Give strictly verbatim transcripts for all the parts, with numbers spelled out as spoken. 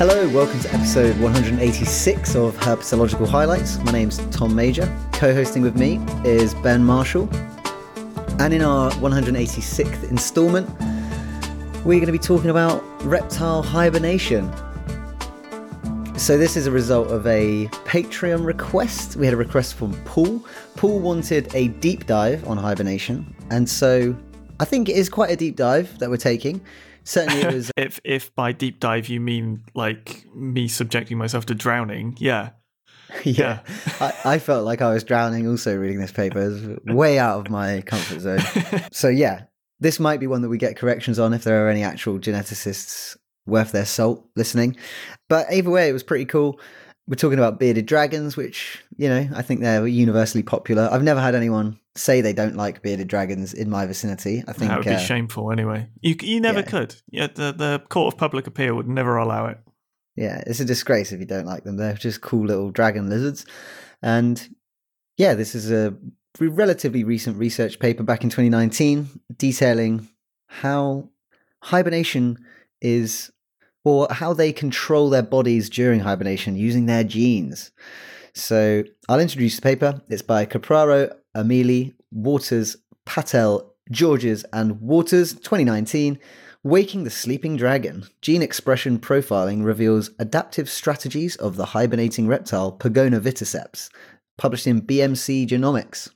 Hello, welcome to episode one hundred eighty-six of Herpetological Highlights. My name's Tom Major. Co-hosting with me is Ben Marshall. And in our one hundred eighty-sixth instalment, we're going to be talking about reptile hibernation. So this is a result of a Patreon request. We had a request from Paul. Paul wanted a deep dive on hibernation. And so I think it is quite a deep dive that we're taking. Certainly it was... if if by deep dive you mean like me subjecting myself to drowning, yeah. yeah. I, I felt like I was drowning also reading this paper. It was way out of my comfort zone. So yeah, this might be one that we get corrections on if there are any actual geneticists worth their salt listening. But either way, it was pretty cool. We're talking about bearded dragons, which, you know, I think they're universally popular. I've never had anyone say they don't like bearded dragons in my vicinity. I think that would be uh, shameful anyway. You you never yeah. could. Yeah, the the Court of Public Appeal would never allow it. Yeah, it's a disgrace if you don't like them. They're just cool little dragon lizards. And yeah, this is a relatively recent research paper back in twenty nineteen detailing how hibernation is, or how they control their bodies during hibernation using their genes. So I'll introduce the paper. It's by Capraro, Ameli, Waters, Patel, Georges, and Waters, twenty nineteen. Waking the Sleeping Dragon. Gene expression profiling reveals adaptive strategies of the hibernating reptile Pogona viticeps. Published in B M C Genomics.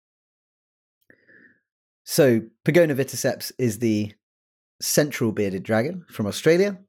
So Pogona viticeps is the central bearded dragon from Australia.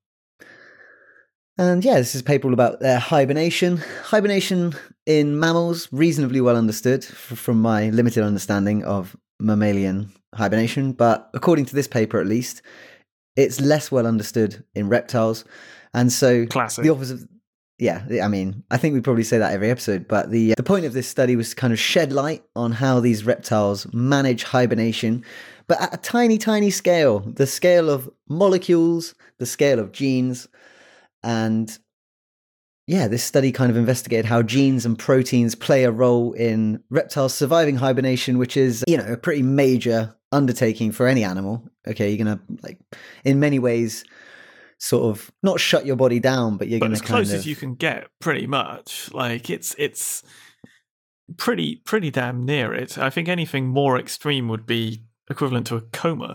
And yeah, this is a paper all about their hibernation. Hibernation in mammals, reasonably well understood f- from my limited understanding of mammalian hibernation. But according to this paper, at least, it's less well understood in reptiles. And so Classic. the opposite... Yeah, I mean, I think we probably say that every episode, but the the point of this study was to kind of shed light on how these reptiles manage hibernation, but at a tiny, tiny scale, the scale of molecules, the scale of genes. And yeah, this study kind of investigated how genes and proteins play a role in reptiles surviving hibernation, which is, you know, a pretty major undertaking for any animal. Okay, you're going to, like, in many ways, sort of not shut your body down, but you're but going as to close kind of... as you can get, pretty much. Like it's it's pretty pretty damn near it. I think anything more extreme would be equivalent to a coma.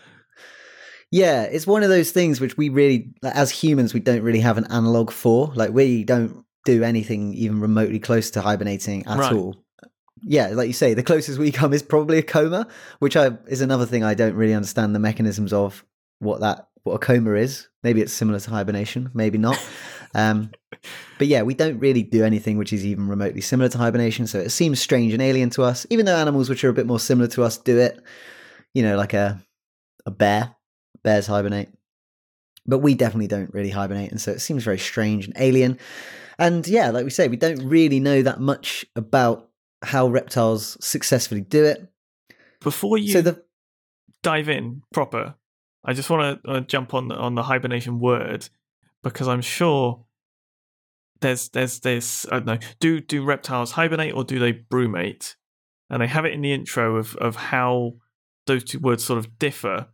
Yeah, it's one of those things which we really, as humans, we don't really have an analog for. Like, we don't do anything even remotely close to hibernating at Right. all. Yeah, like you say, the closest we come is probably a coma, which I, is another thing I don't really understand the mechanisms of what that what a coma is. Maybe it's similar to hibernation, maybe not. Um, but yeah, we don't really do anything which is even remotely similar to hibernation, so it seems strange and alien to us, even though animals which are a bit more similar to us do it. You know, like a a bear. Bears hibernate. But we definitely don't really hibernate, and so it seems very strange and alien. And yeah, like we say, we don't really know that much about how reptiles successfully do it. Before you So the dive in proper, I just want to uh, jump on the, on the hibernation word, because I'm sure there's there's this, I don't know, do do reptiles hibernate or do they brumate? And they have it in the intro of of how those two words sort of differ.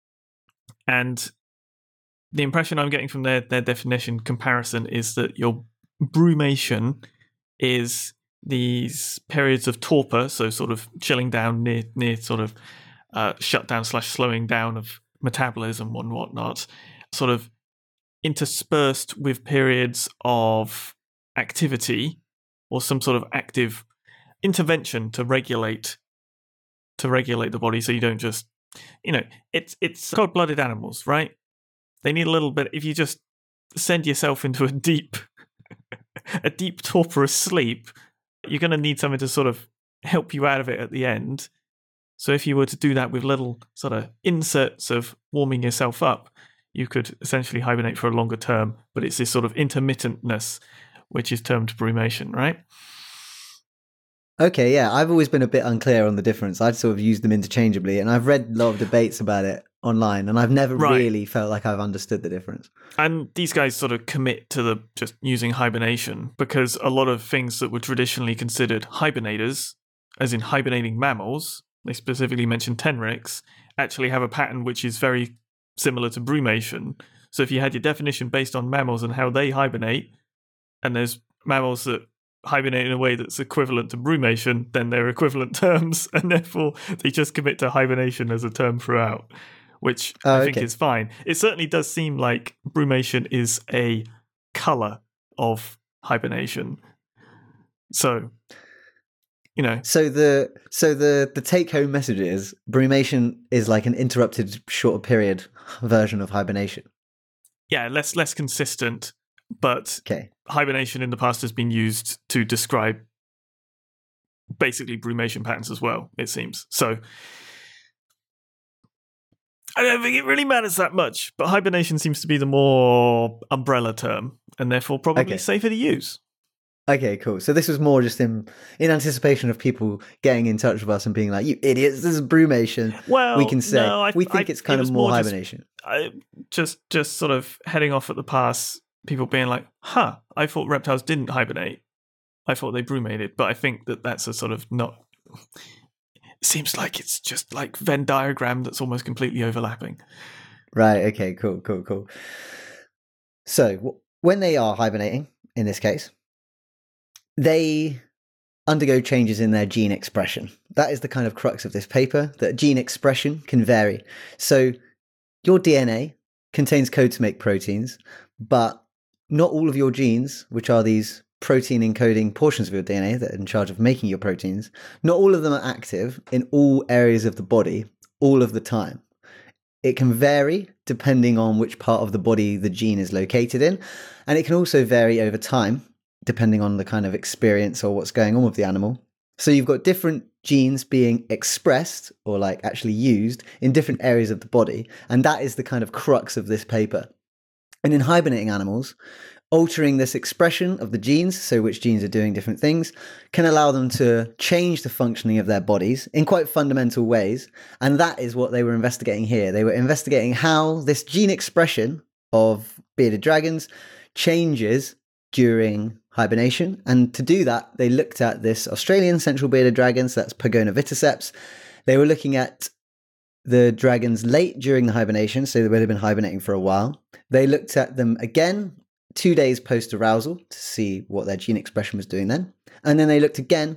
And the impression I'm getting from their, their definition comparison is that your brumation is these periods of torpor, so sort of chilling down near near sort of uh, shutdown slash slowing down of metabolism and whatnot, sort of interspersed with periods of activity or some sort of active intervention to regulate to regulate the body, so you don't just, you know, it's it's cold-blooded animals, right? They need a little bit. If you just send yourself into a deep, a deep torporous sleep, you're going to need something to sort of help you out of it at the end. So if you were to do that with little sort of inserts of warming yourself up, you could essentially hibernate for a longer term. But it's this sort of intermittentness, which is termed brumation, right? Okay, yeah, I've always been a bit unclear on the difference. I'd sort of used them interchangeably, and I've read a lot of debates about it online, and I've never Right. really felt like I've understood the difference. And these guys sort of commit to the just using hibernation because a lot of things that were traditionally considered hibernators, as in hibernating mammals, they specifically mentioned tenrecs, actually have a pattern which is very similar to brumation. So if you had your definition based on mammals and how they hibernate, and there's mammals that hibernate in a way that's equivalent to brumation, then they're equivalent terms, and therefore they just commit to hibernation as a term throughout, which Oh, I think okay. is fine. It certainly does seem like brumation is a colour of hibernation. So, you know. So the so the the take home message is brumation is like an interrupted shorter period version of hibernation. Yeah, less less consistent, but Okay. hibernation in the past has been used to describe basically brumation patterns as well, it seems. So I don't think it really matters that much, but hibernation seems to be the more umbrella term and therefore probably Okay. safer to use. Okay, cool. So this was more just in in anticipation of people getting in touch with us and being like, "You idiots! This is brumation." Well, we can say no, I, we think I, it's kind it of was more, more just- hibernation. I, just just sort of heading off at the pass, people being like, huh, I thought reptiles didn't hibernate. I thought they brumated. But I think that that's a sort of not... It seems like it's just like Venn diagram that's almost completely overlapping. Right. Okay. Cool. Cool. Cool. So w- when they are hibernating, in this case, they undergo changes in their gene expression. That is the kind of crux of this paper, that gene expression can vary. So your D N A contains code to make proteins, but not all of your genes, which are these protein encoding portions of your D N A that are in charge of making your proteins, not all of them are active in all areas of the body all of the time. It can vary depending on which part of the body the gene is located in, and it can also vary over time depending on the kind of experience or what's going on with the animal. So you've got different genes being expressed or like actually used in different areas of the body, and that is the kind of crux of this paper. And in hibernating animals, altering this expression of the genes, so which genes are doing different things, can allow them to change the functioning of their bodies in quite fundamental ways. And that is what they were investigating here. They were investigating how this gene expression of bearded dragons changes during hibernation. And to do that, they looked at this Australian central bearded dragon, so that's Pogona viticeps. They were looking at the dragons late during the hibernation, so they would have been hibernating for a while. They looked at them again two days post-arousal to see what their gene expression was doing then. And then they looked again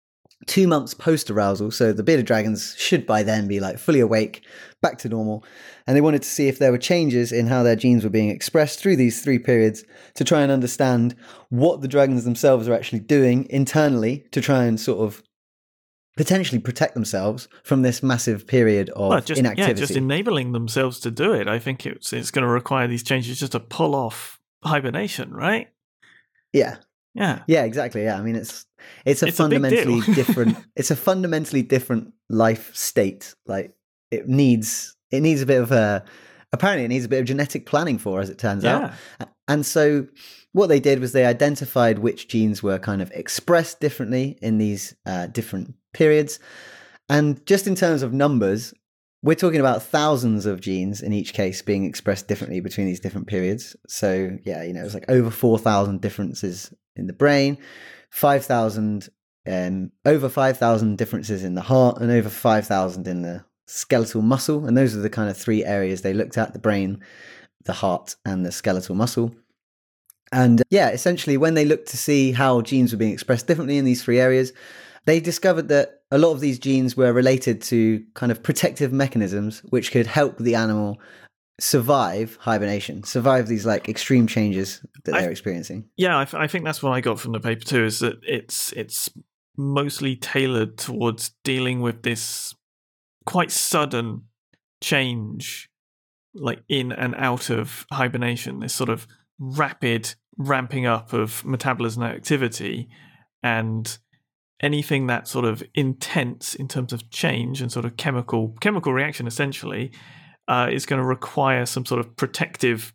two months post-arousal, so the bearded dragons should by then be like fully awake, back to normal. And they wanted to see if there were changes in how their genes were being expressed through these three periods to try and understand what the dragons themselves are actually doing internally to try and sort of potentially protect themselves from this massive period of well, just, inactivity. Yeah, just enabling themselves to do it. I think it's it's going to require these changes just to pull off hibernation, right? Yeah. Yeah. Yeah, exactly. Yeah. I mean, it's it's a It's a big fundamentally deal. different it's a fundamentally different life state. Like it needs it needs a bit of a apparently it needs a bit of genetic planning for, as it turns Yeah. out. And so what they did was they identified which genes were kind of expressed differently in these uh, different periods. And just in terms of numbers, we're talking about thousands of genes in each case being expressed differently between these different periods. So yeah, you know, it's like over four thousand differences in the brain, five thousand, um, over five thousand differences in the heart, and over five thousand in the skeletal muscle. And those are the kind of three areas they looked at: the brain, the heart, and the skeletal muscle. And yeah, essentially when they looked to see how genes were being expressed differently in these three areas, they discovered that a lot of these genes were related to kind of protective mechanisms which could help the animal survive hibernation, survive these like extreme changes that they're I, experiencing. Yeah, I, th- I think that's what I got from the paper too, is that it's it's mostly tailored towards dealing with this quite sudden change, like in and out of hibernation, this sort of rapid ramping up of metabolism activity, and anything that's sort of intense in terms of change and sort of chemical chemical reaction essentially uh, is going to require some sort of protective,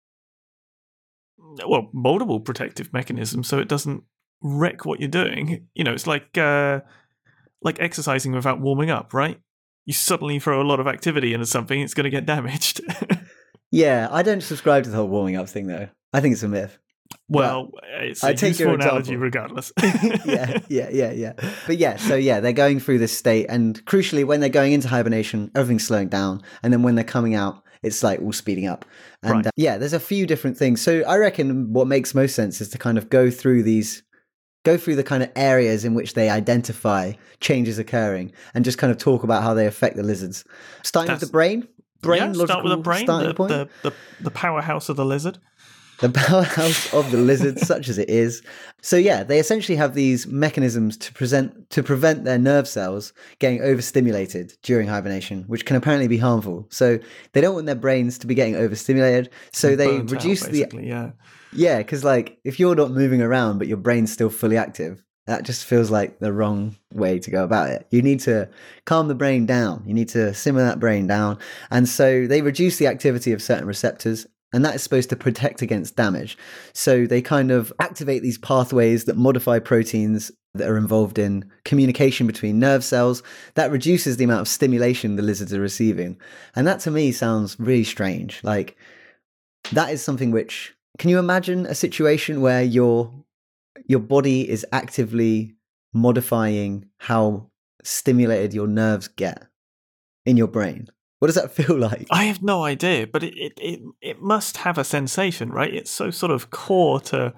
well, multiple protective mechanisms so it doesn't wreck what you're doing. You know, it's like uh, like exercising without warming up, right? You suddenly throw a lot of activity into something, it's going to get damaged. Yeah, I don't subscribe to the whole warming up thing though. I think it's a myth. Well, it's a I take useful your analogy example. regardless. yeah, yeah, yeah, yeah. But yeah, so yeah, they're going through this state, and crucially, when they're going into hibernation, everything's slowing down, and then when they're coming out, it's like all speeding up. And Right. uh, yeah, there's a few different things. So I reckon what makes most sense is to kind of go through these, go through the kind of areas in which they identify changes occurring and just kind of talk about how they affect the lizards. Starting That's- with the brain. Brain, yeah, start with the brain, starting the, point. the, the, the powerhouse of the lizard. The powerhouse of the lizard, such as it is. So yeah, they essentially have these mechanisms to present to prevent their nerve cells getting overstimulated during hibernation, which can apparently be harmful. So they don't want their brains to be getting overstimulated. So they Burnt out, reduce the basically, yeah. yeah, because like if you're not moving around but your brain's still fully active, that just feels like the wrong way to go about it. You need to calm the brain down. You need to simmer that brain down. And so they reduce the activity of certain receptors, and that is supposed to protect against damage. So they kind of activate these pathways that modify proteins that are involved in communication between nerve cells. That reduces the amount of stimulation the lizards are receiving. And that to me sounds really strange. Like that is something which, can you imagine a situation where your your body is actively modifying how stimulated your nerves get in your brain? What does that feel like? I have no idea, but it, it, it, it must have a sensation, right? It's so sort of core to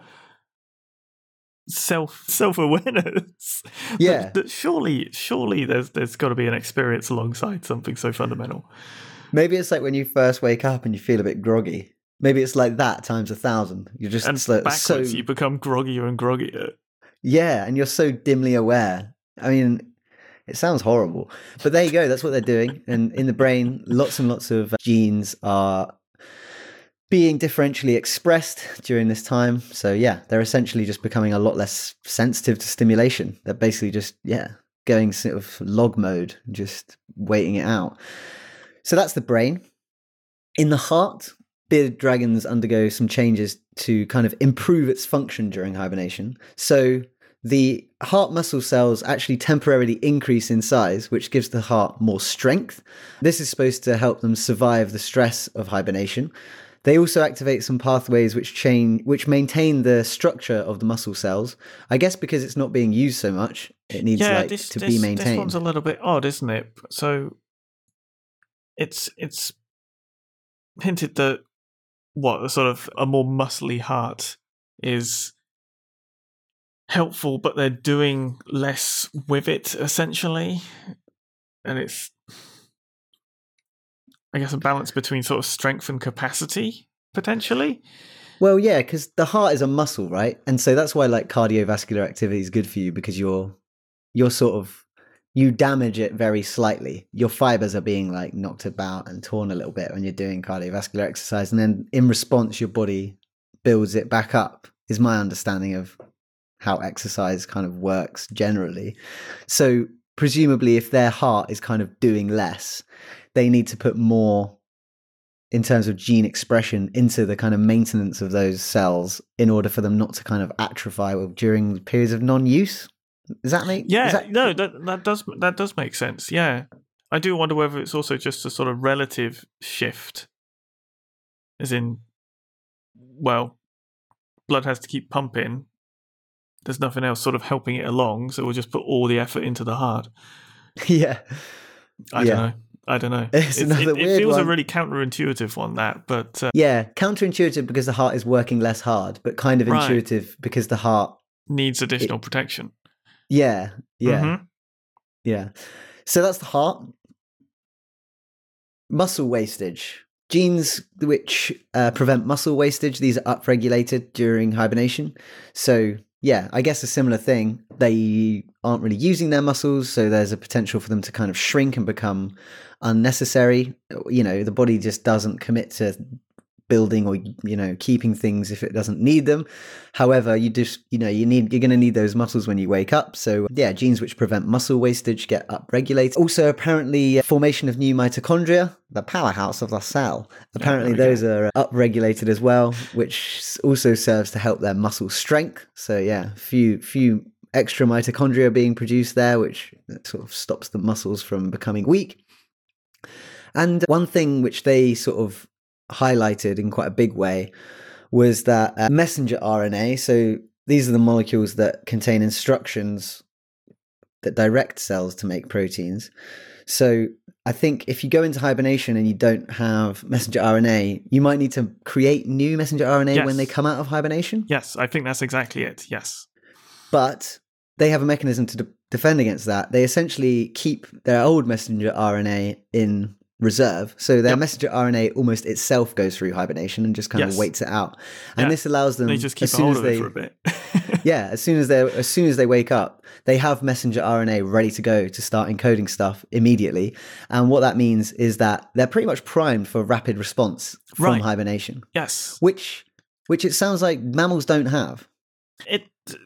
self self awareness. Yeah. That, that surely, surely there's there's got to be an experience alongside something so fundamental. Maybe it's like when you first wake up and you feel a bit groggy. Maybe it's like that times a thousand. You're just And so, backwards, so you become groggier and groggier. yeah, and you're so dimly aware. I mean, it sounds horrible, but there you go. That's what they're doing. And in the brain, lots and lots of genes are being differentially expressed during this time. So yeah, they're essentially just becoming a lot less sensitive to stimulation. They're basically just, yeah, going sort of log mode, just waiting it out. So that's the brain. In the heart, bearded dragons undergo some changes to kind of improve its function during hibernation. So the heart muscle cells actually temporarily increase in size, which gives the heart more strength. This is supposed to help them survive the stress of hibernation. They also activate some pathways which change, which maintain the structure of the muscle cells. I guess because it's not being used so much, it needs Yeah, like this, to this, be maintained. this one's a little bit odd, isn't it? So it's it's hinted that what a sort of a more muscly heart is helpful, but they're doing less with it essentially, and it's, I guess, a balance between sort of strength and capacity potentially. Well, yeah, because the heart is a muscle, right? And so that's why like cardiovascular activity is good for you, because you're you're sort of you damage it very slightly. Your fibers are being like knocked about and torn a little bit when you're doing cardiovascular exercise, and then in response, your body builds it back up. Is my understanding of how exercise kind of works generally. So presumably, if their heart is kind of doing less, they need to put more in terms of gene expression into the kind of maintenance of those cells in order for them not to kind of atrophy during periods of non-use. Does that make yeah that... no that that does that does make sense. Yeah, I do wonder whether it's also just a sort of relative shift, as in, well, blood has to keep pumping, there's nothing else sort of helping it along, so we'll just put all the effort into the heart. Yeah, I yeah. don't know I don't know It's it, another it, it weird feels one. a really counterintuitive one, that, but uh, Yeah, counterintuitive because the heart is working less hard, but kind of Right. intuitive because the heart needs additional protection. yeah yeah Mhm. yeah so that's the heart. Muscle wastage. Genes which uh, prevent muscle wastage, these are upregulated during hibernation. So yeah, I guess a similar thing. They aren't really using their muscles, so there's a potential for them to kind of shrink and become unnecessary. You know, the body just doesn't commit to building or, you know, keeping things if it doesn't need them. However, you just, you know, you need, you're going to need those muscles when you wake up. So yeah, genes which prevent muscle wastage get upregulated. Also, apparently, formation of new mitochondria, the powerhouse of the cell. Apparently, Yeah, there we those are upregulated as well, which also serves to help their muscle strength. So yeah, few few extra mitochondria being produced there, which sort of stops the muscles from becoming weak. And one thing which they sort of highlighted in quite a big way was that uh, messenger R N A, so these are the molecules that contain instructions that direct cells to make proteins. So I think if you go into hibernation and you don't have messenger R N A, you might need to create new messenger R N A Yes. when they come out of hibernation. Yes, I think that's exactly it. Yes. But they have a mechanism to de- defend against that. They essentially keep their old messenger R N A in reserve. So their Yep. messenger R N A almost itself goes through hibernation and just kind Yes. of waits it out. And Yeah. this allows them, They just keep as a soon hold as of they, it for a bit. yeah, as soon as they as soon as they wake up, they have messenger R N A ready to go to start encoding stuff immediately. And what that means is that they're pretty much primed for rapid response from Right. hibernation, Yes. which which it sounds like mammals don't have. It.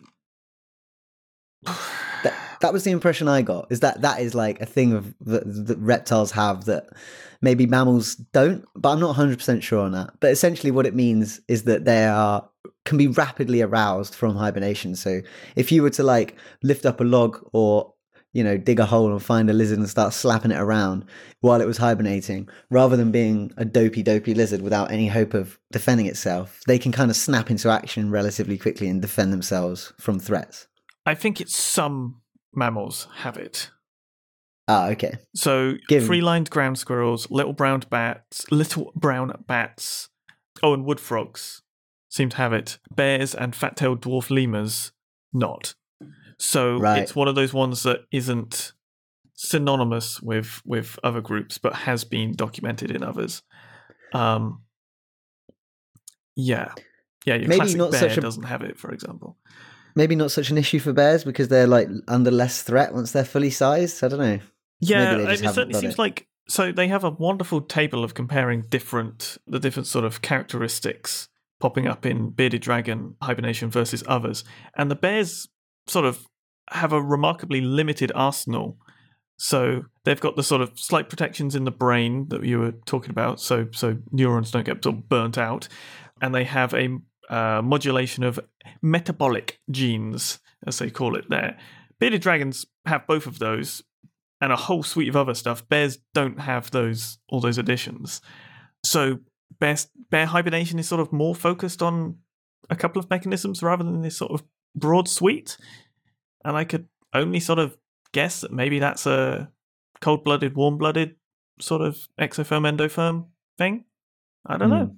That, that was the impression I got, is that that is like a thing of that, that reptiles have that maybe mammals don't, but I'm not one hundred percent sure on that. But essentially what it means is that they are can be rapidly aroused from hibernation. So if you were to like lift up a log or, you know, dig a hole and find a lizard and start slapping it around while it was hibernating, rather than being a dopey, dopey lizard without any hope of defending itself, they can kind of snap into action relatively quickly and defend themselves from threats. I think it's some mammals have it. Ah, okay. So Give- free-lined ground squirrels, little brown bats, little brown bats, oh, and wood frogs seem to have it. Bears and fat-tailed dwarf lemurs, not. So Right. it's one of those ones that isn't synonymous with with other groups, but has been documented in others. Um, yeah, yeah. Your Maybe classic not bear such a- doesn't have it, for example. Maybe not such an issue for bears because they're like under less threat once they're fully sized. I don't know. Yeah, Maybe they and just it haven't certainly got seems it. like so they have a wonderful table of comparing different the different sort of characteristics popping up in bearded dragon hibernation versus others, and the bears sort of have a remarkably limited arsenal. So they've got the sort of slight protections in the brain that you were talking about, so so neurons don't get sort of burnt out, and they have a uh, modulation of metabolic genes, as they call it there. Bearded dragons have both of those, and a whole suite of other stuff. Bears don't have those all those additions. So bear, bear hibernation is sort of more focused on a couple of mechanisms rather than this sort of broad suite. And I could only sort of guess that maybe that's a cold-blooded, warm-blooded sort of exotherm endotherm thing. I don't know.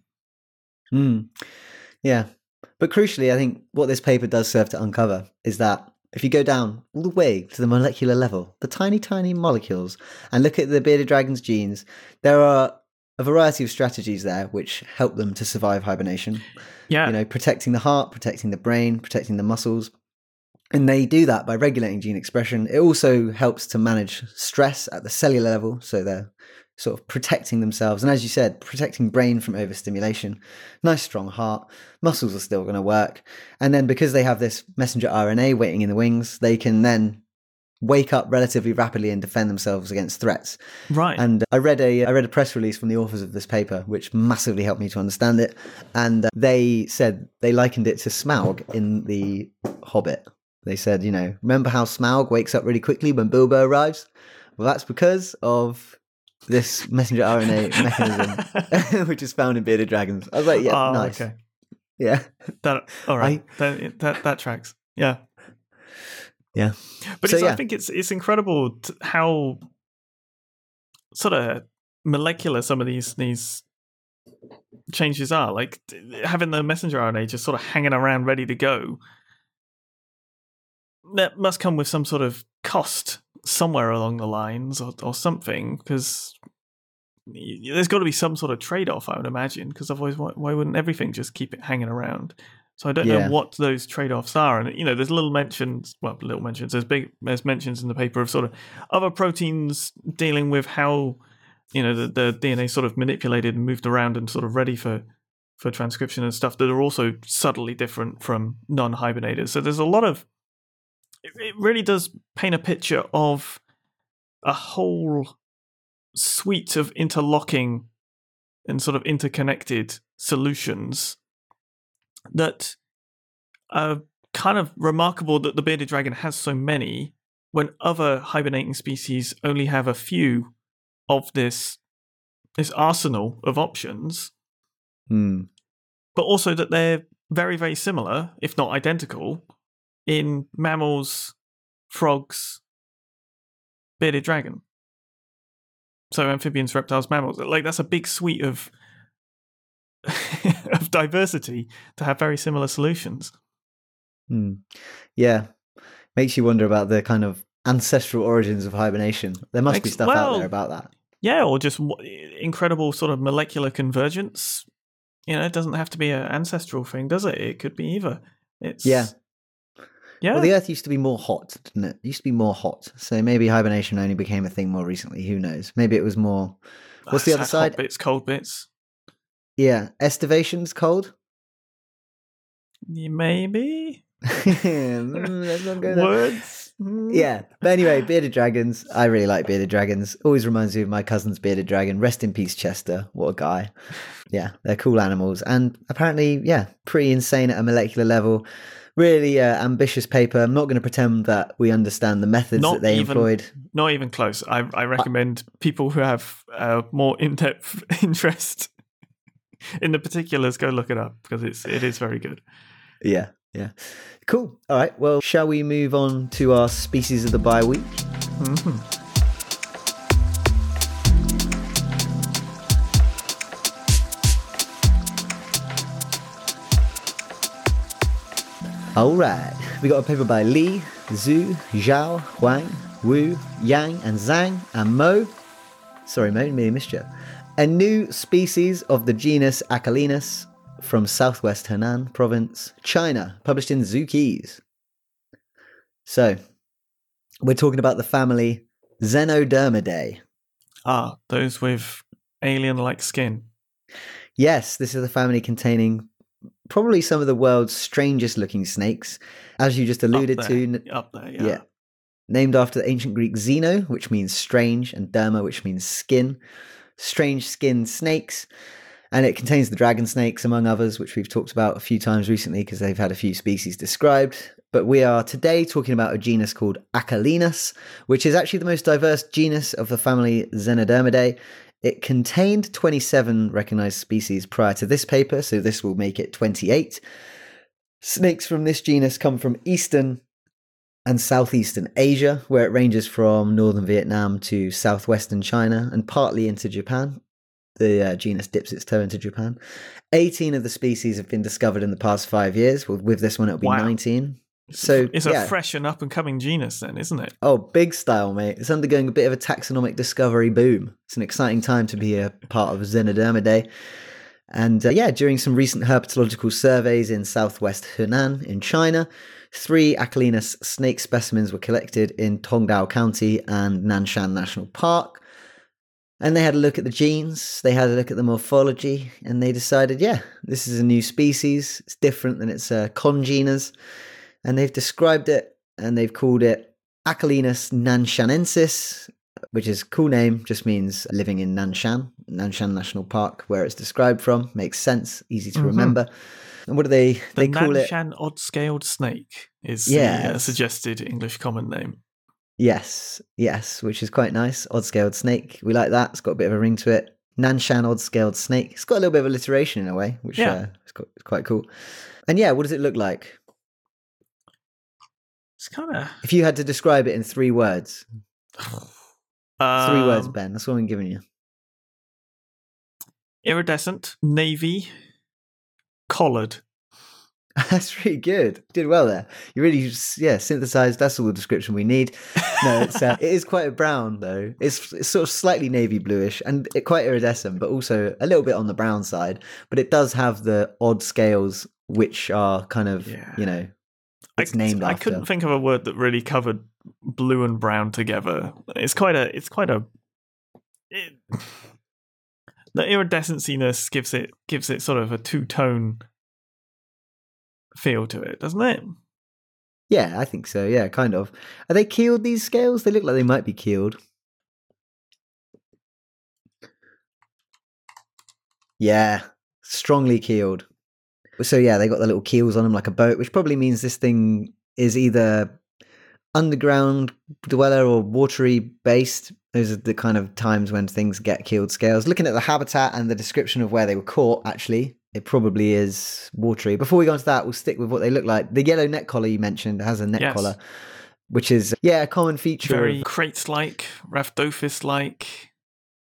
Mm. Yeah. But crucially, I think what this paper does serve to uncover is that if you go down all the way to the molecular level, the tiny, tiny molecules, and look at the bearded dragon's genes, there are a variety of strategies there which help them to survive hibernation. Yeah. You know, protecting the heart, protecting the brain, protecting the muscles. And they do that by regulating gene expression. It also helps to manage stress at the cellular level. So they're sort of protecting themselves. And as you said, protecting brain from overstimulation. Nice strong heart. Muscles are still going to work. And then because they have this messenger R N A waiting in the wings, they can then wake up relatively rapidly and defend themselves against threats. Right. And I read a I read a press release from the authors of this paper, which massively helped me to understand it. And uh, they said they likened it to Smaug in The Hobbit. They said, you know, remember how Smaug wakes up really quickly when Bilbo arrives? Well, that's because of this messenger R N A mechanism, which is found in bearded dragons. I was like, yeah, oh, nice. Okay. Yeah. That all right. I- that, that that tracks. Yeah. Yeah. But So, it's, yeah. I think it's it's incredible t- how sort of molecular some of these these changes are. Like t- having the messenger R N A just sort of hanging around ready to go. That must come with some sort of cost somewhere along the lines, or, or something, because there's got to be some sort of trade-off, I would imagine. Because otherwise, why, why wouldn't everything just keep it hanging around? So I don't Yeah. know what those trade-offs are. And you know, there's little mentions. Well, little mentions. There's big. There's mentions in the paper of sort of other proteins dealing with how you know the, the D N A sort of manipulated and moved around and sort of ready for for transcription and stuff that are also subtly different from non-hibernators. So there's a lot of. It, it really does paint a picture of a whole suite of interlocking and sort of interconnected solutions that are kind of remarkable that the bearded dragon has so many when other hibernating species only have a few of this this arsenal of options, Hmm. but also that they're very, very similar, if not identical, in mammals, frogs, bearded dragon. So amphibians, reptiles, mammals. Like that's a big suite of of diversity to have very similar solutions. Hmm. Yeah, makes you wonder about the kind of ancestral origins of hibernation. There must be Makes- stuff well, out there about that. Yeah, or just w- incredible sort of molecular convergence. You know, it doesn't have to be an ancestral thing, does it? It could be either. It's Yeah. yeah. Well, the Earth used to be more hot, didn't it? It used to be more hot. So maybe hibernation only became a thing more recently. Who knows? Maybe it was more. What's the It's other had side? Hot bits, cold bits. Yeah, estivation's cold. Yeah, maybe Mm, Let's not go there. words. Mm. Yeah, but anyway, bearded dragons. I really like bearded dragons. Always reminds me of my cousin's bearded dragon. Rest in peace, Chester. What a guy. Yeah, they're cool animals, and apparently, yeah, pretty insane at a molecular level. Really uh, ambitious paper. I'm not going to pretend that we understand the methods Not that they even- employed. Not even close. I, I recommend people who have uh, more in-depth interest in the particulars go look it up because it's it is very good. Yeah, yeah. Cool. All right. Well, shall we move on to our species of the bye week? Mhm. All right. We got a paper by Li, Zhu, Zhao, Huang, Wu, Yang, and Zhang, and Mo. Sorry, Mo, me missed you. A new species of the genus Acalenus from southwest Henan province, China, published in Zookeys. So, we're talking about the family Xenodermidae. Ah, those with alien-like skin. Yes, this is a family containing probably some of the world's strangest looking snakes, as you just alluded up to. there, n- up there, yeah. Yeah. Named after the ancient Greek Xeno, which means strange, and derma, which means skin. Strange skinned snakes. And it contains the dragon snakes, among others, which we've talked about a few times recently because they've had a few species described. But we are today talking about a genus called Acalenus, which is actually the most diverse genus of the family Xenodermidae. It contained twenty-seven recognized species prior to this paper, so this will make it twenty-eight. Snakes from this genus come from eastern and southeastern Asia, where it ranges from northern Vietnam to southwestern China and partly into Japan. The uh, genus dips its toe into Japan. eighteen of the species have been discovered in the past five years. With, with this one, it'll be Wow. nineteen. So It's yeah. a fresh and up-and-coming genus then, isn't it? Oh, big style, mate. It's undergoing a bit of a taxonomic discovery boom. It's an exciting time to be a part of Xenodermidae. And uh, yeah, during some recent herpetological surveys in southwest Henan in China, three Acalenus snake specimens were collected in Tongdao County and Nanshan National Park. And they had a look at the genes, they had a look at the morphology, and they decided, yeah, this is a new species. It's different than its uh, congeners. And they've described it, and they've called it Acalenus nanshanensis, which is a cool name, just means living in Nanshan, Nanshan National Park, where it's described from. Makes sense, easy to Mhm. remember. And what do they, The they call it? Nanshan odd-scaled snake is the uh, Yes. suggested English common name. Yes, yes, which is quite nice. Odd-scaled snake. We like that. It's got a bit of a ring to it. Nanshan odd-scaled snake. It's got a little bit of alliteration in a way, which Yeah. uh, is quite, quite cool. And yeah, what does it look like? It's kind of If you had to describe it in three words. um, Three words, Ben. That's what I'm giving you. Iridescent, navy, collared. That's really good. You did well there. You really, yeah, synthesized. That's all the description we need. No, it's uh, it is quite a brown though. It's, it's sort of slightly navy bluish and it, quite iridescent, but also a little bit on the brown side. But it does have the odd scales, which are kind of, Yeah. you know, it's I, named I after. couldn't think of a word that really covered blue and brown together. It's quite a. It's quite a. It, the iridescenciness gives it gives it sort of a two tone feel to it, doesn't it? Yeah, I think so. Yeah, kind of. Are they keeled, these scales? They look like they might be keeled. Yeah, strongly keeled. So yeah, they got the little keels on them like a boat, which probably means this thing is either underground dweller or watery based. Those are the kind of times when things get keeled scales. Looking at the habitat and the description of where they were caught, actually, it probably is watery. Before we go on to that, we'll stick with what they look like. The yellow neck collar you mentioned has a neck Yes. collar, which is, yeah, a common feature Very of... crates like, Rhabdophis like.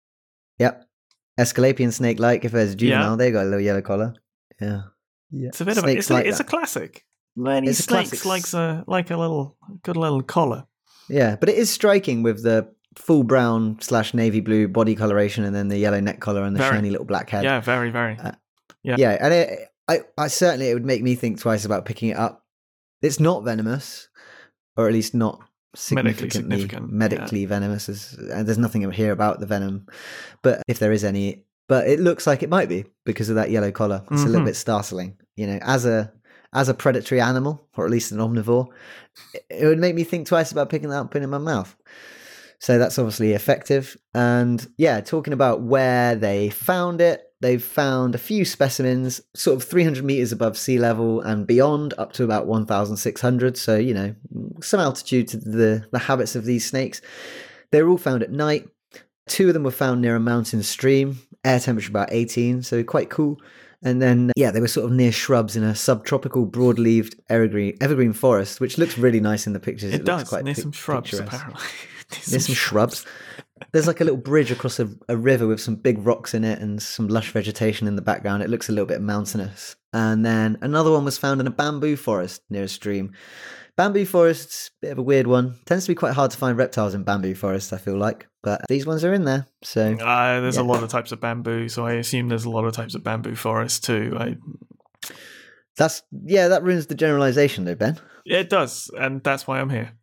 Yep. Escalapian snake like, if there's a juvenile, Yeah. they got a little yellow collar. Yeah. Yeah. It's a bit of a, Snakes it's, a, like it's a that. classic. Many It's a snakes classic. likes a like a little good little collar. Yeah, but it is striking with the full brown slash navy blue body coloration and then the yellow neck collar and the Very. shiny little black head. Yeah, very, very. Uh, yeah. Yeah, and it, I, I certainly it would make me think twice about picking it up. It's not venomous, or at least not significantly Medically significant, medically venomous. As, and there's nothing here about the venom, but if there is any, but it looks like it might be because of that yellow collar. It's Mhm. a little bit startling, you know, as a as a predatory animal, or at least an omnivore. It, it would make me think twice about picking that up and putting it in my mouth. So that's obviously effective. And yeah, talking about where they found it, they've found a few specimens sort of three hundred meters above sea level and beyond, up to about one thousand six hundred. So, you know, some altitude to the, the habits of these snakes. They were all found at night. Two of them were found near a mountain stream, air temperature about eighteen, so quite cool. And then, yeah, they were sort of near shrubs in a subtropical broad-leaved evergreen, evergreen forest, which looks really nice in the pictures. It, It, does. looks quite Near pic- some shrubs, picturesque. apparently. Near There's some shrubs. There's like a little bridge across a, a river with some big rocks in it and some lush vegetation in the background. It looks a little bit mountainous. And then another one was found in a bamboo forest near a stream. Bamboo forests, bit of a weird one. Tends to be quite hard to find reptiles in bamboo forests, I feel like. But these ones are in there. So Uh, there's yeah. a lot of types of bamboo, so I assume there's a lot of types of bamboo forests too. I, that's, yeah, that ruins the generalization though, Ben. it does, and that's why I'm here.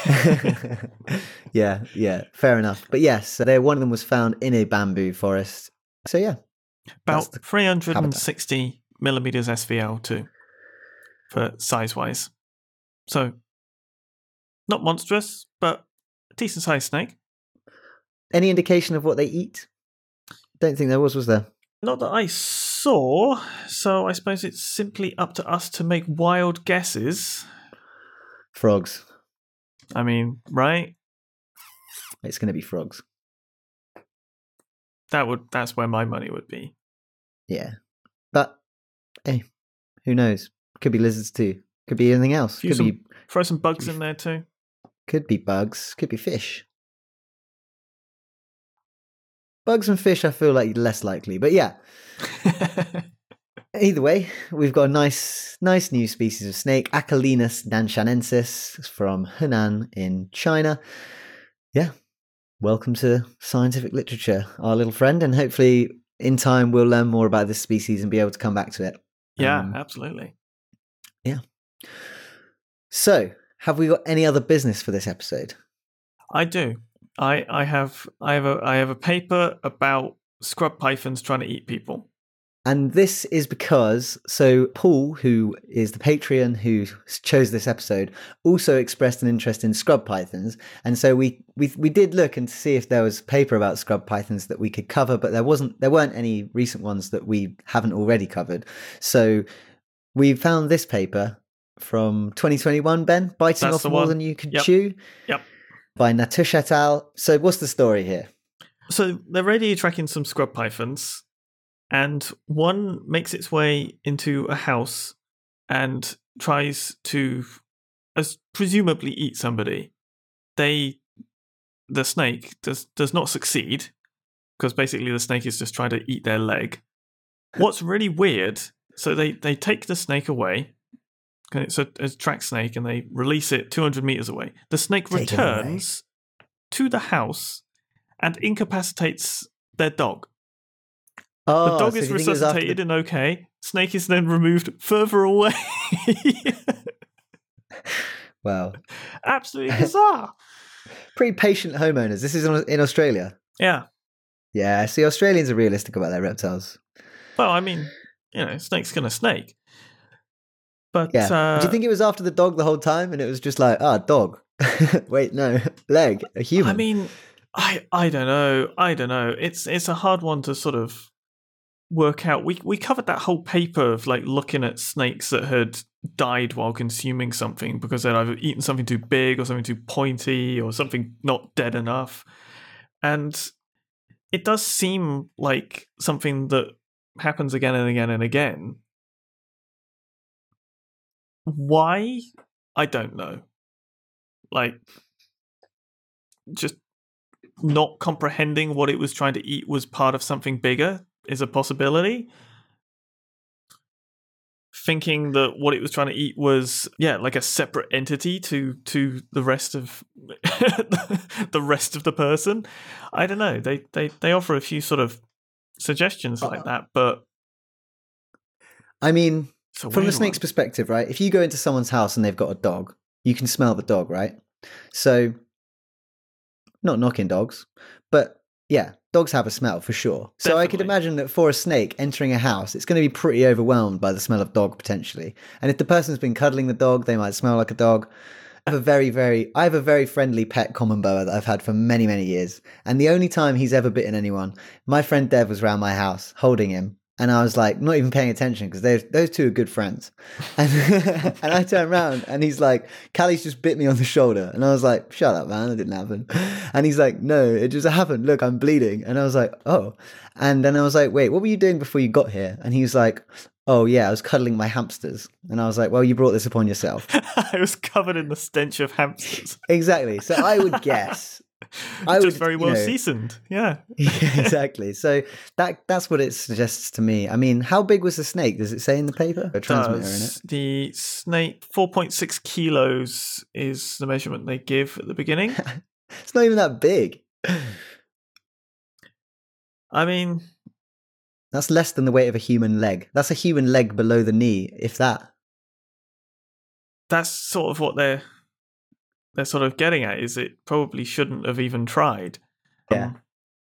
yeah, yeah, fair enough. But yes, there one of them was found in a bamboo forest. So yeah, About three hundred sixty millimeters S V L too, for size wise. So not monstrous, but a decent sized snake. Any indication of what they eat? Don't think there was, was there? Not that I saw, so I suppose it's simply up to us to make wild guesses. Frogs. I mean, right? It's going to be frogs. That would that's where my money would be. Yeah. But hey, who knows? Could be lizards too. Could be anything else. Could some, be throw some bugs in there too. Could be bugs. Could be fish. Bugs and fish, I feel like less likely. But yeah. Either way, we've got a nice, nice new species of snake, Acalenus nanshanensis, from Henan in China. Yeah, welcome to scientific literature, our little friend, and hopefully in time we'll learn more about this species and be able to come back to it. Yeah, um, absolutely. Yeah. So, have we got any other business for this episode? I do. I, I have I have a I have a paper about scrub pythons trying to eat people. And this is because, so Paul, who is the Patreon who chose this episode, also expressed an interest in scrub pythons. And so we, we we did look and see if there was paper about scrub pythons that we could cover, but there wasn't there weren't any recent ones that we haven't already covered. So we found this paper from twenty twenty-one, Ben, Biting That's Off the More one. Than You Could Yep. Chew. Yep. By Natush et al. So what's the story here? So they're radio tracking some scrub pythons, and one makes its way into a house and tries to, as presumably, eat somebody. They, the snake does does not succeed because basically the snake is just trying to eat their leg. What's really weird? So they they take the snake away. It's a, a track snake, and they release it two hundred meters away. The snake Take it returns to the house and incapacitates their dog. Oh, The dog so is do you think it was after resuscitated the- and okay. Snake is then removed further away. Wow. Absolutely bizarre. Pretty patient homeowners. This is in in Australia. Yeah. Yeah, see, Australians are realistic about their reptiles. Well, I mean, you know, snake's gonna snake. But Yeah. uh, Do you think it was after the dog the whole time and it was just like, ah, dog. Wait, no, leg, a human. I mean, I I don't know. I don't know. It's it's a hard one to sort of work out. We we covered that whole paper of like looking at snakes that had died while consuming something because they'd either eaten something too big or something too pointy or something not dead enough. And it does seem like something that happens again and again and again. Why? I don't know. Like, just not comprehending what it was trying to eat was part of something bigger is a possibility. Thinking that what it was trying to eat was, yeah, like a separate entity to to the rest of the rest of the person. I don't know. They they they offer a few sort of suggestions like that, but I mean, from a snake's one. perspective, right? If you go into someone's house and they've got a dog, you can smell the dog, right? So, not knocking dogs, but yeah, dogs have a smell for sure. So Definitely. I could imagine that for a snake entering a house, it's going to be pretty overwhelmed by the smell of dog potentially. And if the person's been cuddling the dog, they might smell like a dog. I have a very, very, I have a very friendly pet common boa that I've had for many, many years. And the only time he's ever bitten anyone, my friend Dev was around my house holding him. And I was like, not even paying attention because those two are good friends. And, and I turned around and he's like, Callie's just bit me on the shoulder. And I was like, shut up, man, that didn't happen. And he's like, no, it just happened. Look, I'm bleeding. And I was like, oh. And then I was like, wait, what were you doing before you got here? And he was like, oh, yeah, I was cuddling my hamsters. And I was like, well, you brought this upon yourself. I was covered in the stench of hamsters. Exactly. So I would guess. I just would, very well you know, seasoned. Yeah. Yeah, exactly. So that that's what it suggests to me. I mean, how big was the snake? Does it say in the paper? A transmitter in it? The snake, four point six kilos is the measurement they give at the beginning. It's not even that big. I mean, that's less than the weight of a human leg. That's a human leg below the knee, if that. That's sort of what they're they're sort of getting at, is it probably shouldn't have even tried. Yeah. Um,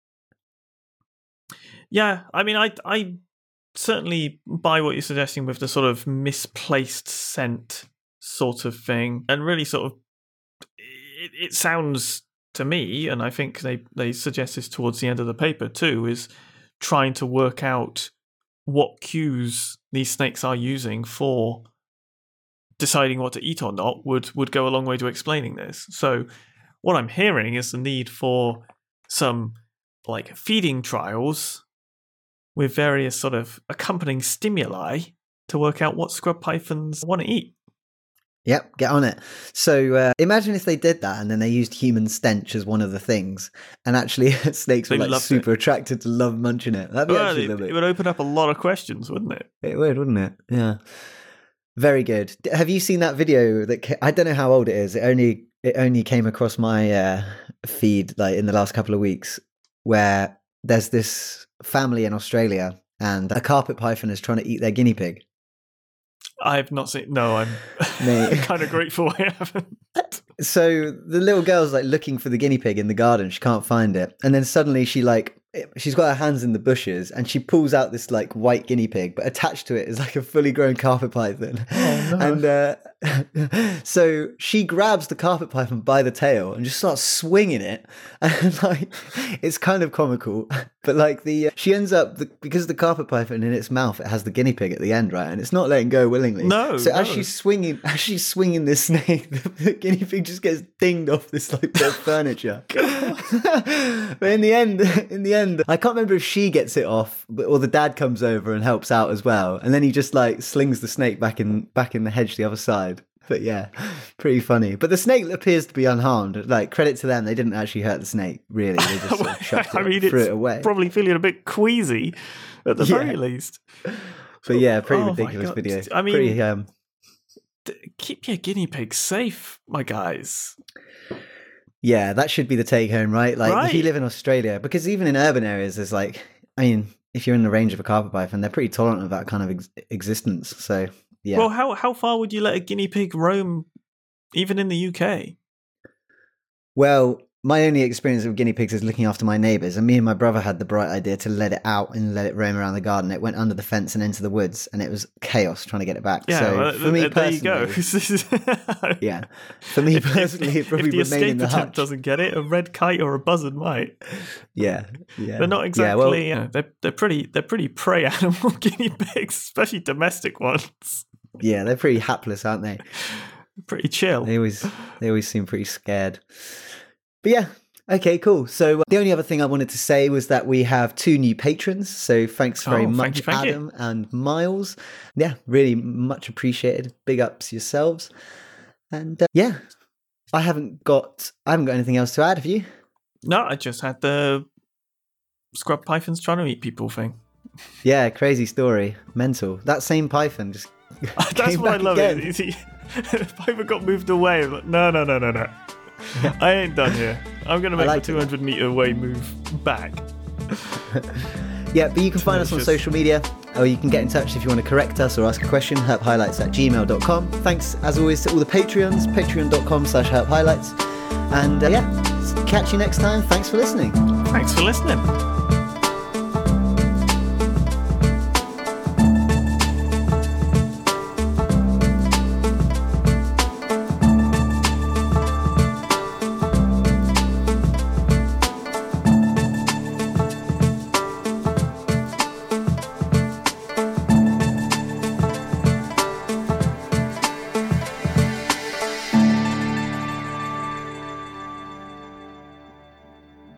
yeah, I mean, I I certainly buy what you're suggesting with the sort of misplaced scent sort of thing, and really sort of it, it sounds to me, and I think they they suggest this towards the end of the paper too, is trying to work out what cues these snakes are using for deciding what to eat or not would would go a long way to explaining this. So what I'm hearing is the need for some like feeding trials with various sort of accompanying stimuli to work out what scrub pythons want to eat. Yep, get on it. So uh, imagine if they did that and then they used human stench as one of the things, and actually snakes were They like loved super it. attracted to love munching it. That'd be Well, actually it, lovely. it would open up a lot of questions, wouldn't it? It would, wouldn't it? Yeah. Very good. D- Have you seen that video that ca- I don't know how old it is. It only it only came across my uh, feed like in the last couple of weeks, where there's this family in Australia and a carpet python is trying to eat their guinea pig. I've not seen. No, I'm Mate. kind of grateful I haven't. So the little girl's like looking for the guinea pig in the garden. She can't find it. And then suddenly she like, she's got her hands in the bushes and she pulls out this like white guinea pig, but attached to it is like a fully grown carpet python. Oh, no. And uh, so she grabs the carpet python by the tail and just starts swinging it. And like, it's kind of comical, but like the, uh, she ends up, the, because the carpet python in its mouth, it has the guinea pig at the end, right? And it's not letting go willingly. No, So no. as she's swinging, as she's swinging this snake, the, the guinea pig just gets dinged off this like bit of furniture. But in the end, in the end, I can't remember if she gets it off, but, or the dad comes over and helps out as well, and then he just like slings the snake back in back in the hedge the other side. But yeah, pretty funny. But the snake appears to be unharmed. Like, credit to them, they didn't actually hurt the snake. Really, they just sort of shoved it, I mean, threw it's it away. probably feeling a bit queasy at the Yeah. very least. But yeah, pretty Oh my ridiculous God. video. I mean, pretty, um, D- keep your guinea pigs safe, my guys. yeah, that should be the take home, right? Like, if you Right. live in Australia, because even in urban areas, there's like, I mean, if you're in the range of a carpet python, they're pretty tolerant of that kind of ex- existence. So yeah. Well, how how far would you let a guinea pig roam, even in the U K? Well, my only experience with guinea pigs is looking after my neighbours, and me and my brother had the bright idea to let it out and let it roam around the garden. It went under the fence and into the woods, and it was chaos trying to get it back. Yeah, so well, for me th- there you go. personally, yeah, for me If- if- personally, it probably if the remained in escape the attempt hutch. doesn't get it, a red kite or a buzzard might. Yeah, yeah, They're not exactly. Yeah, well, you know, they're they're pretty they're pretty prey animal guinea pigs, especially domestic ones. yeah, they're pretty hapless, aren't they? Pretty chill. They always they always seem pretty scared. But yeah, okay, cool. So uh, the only other thing I wanted to say was that we have two new patrons. So thanks very Oh, thank much, you, thank you. Adam and Miles. Yeah, really much appreciated. Big ups yourselves. And uh, yeah, I haven't got I haven't got anything else to add. Have you? No, I just had the scrub pythons trying to eat people thing. Yeah, crazy story. Mental. That same python just That's came what I back love again. it. You see, Python got moved away. I'm like, no, no, no, no, no. I ain't done here. I'm going to make like the two hundred meter way move back. Yeah, but you can find us on Just- social media, or you can get in touch if you want to correct us or ask a question, herp highlights at gmail dot com. Thanks, as always, to all the Patreons, patreon.com slash herp highlights. And uh, yeah, catch you next time. Thanks for listening. Thanks for listening.